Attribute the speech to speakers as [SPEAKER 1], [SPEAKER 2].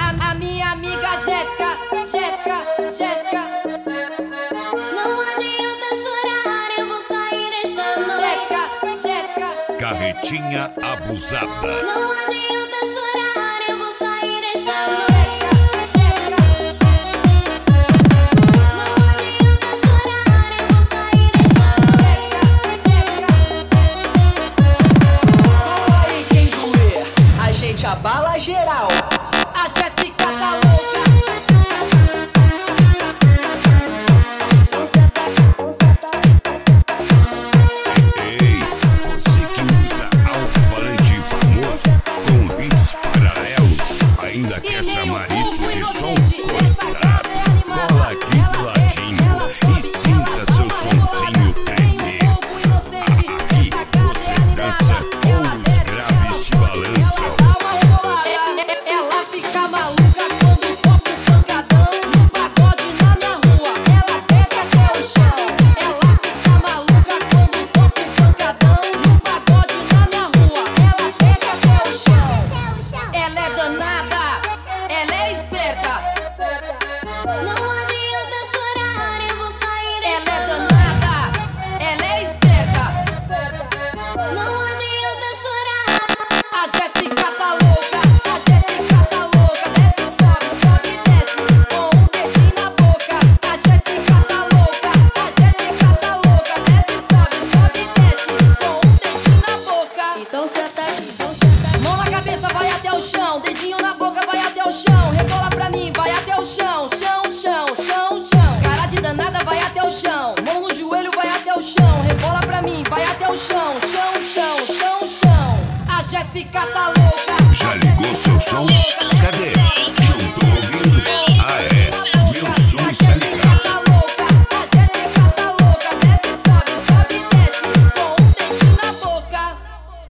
[SPEAKER 1] A minha amiga Jéssica.
[SPEAKER 2] Não adianta chorar, eu vou sair esta noite.
[SPEAKER 1] Jéssica.
[SPEAKER 3] Carretinha abusada.
[SPEAKER 2] Não adianta chorar, eu vou sair esta noite.
[SPEAKER 4] Abala geral.
[SPEAKER 1] A Jéssica tá louca.
[SPEAKER 3] Ei, você que usa alto-falante famoso com hits paralelos, ainda quer chamar isso de som? Coitado, cola aqui do ladinho e sinta seu sonzinho tremer. Aqui você dança ou os graves te balançam.
[SPEAKER 1] Ela fica maluca quando toca o pancadão no pagode na minha rua. Ela desce até o chão. Ela fica maluca quando toca o pancadão no pagode na minha rua. Ela desce até o chão. Ela é danada, ela é esperta.
[SPEAKER 2] Não adianta chorar, eu vou sair
[SPEAKER 1] Ela
[SPEAKER 2] esta
[SPEAKER 1] é
[SPEAKER 2] noite.
[SPEAKER 1] danada, ela é esperta.
[SPEAKER 2] Não adianta chorar.
[SPEAKER 1] A Jéssica tá louca. A Jéssica tá louca. Desce, sobe, desce com um dedinho na boca. A Jéssica tá louca. A Jéssica tá louca. Desce, sobe, desce com um dedinho na boca.
[SPEAKER 2] Então senta aqui.
[SPEAKER 1] Mão na cabeça, vai até o chão. Dedinho na boca, vai até o chão. Rebola pra mim, vai até o chão. Chão. Cara de danada, vai até o chão. Mão no joelho, vai até o chão. Rebola pra mim, vai até o chão. Chão. A Jéssica tá louca.
[SPEAKER 3] Já ligou seu som? Cadê?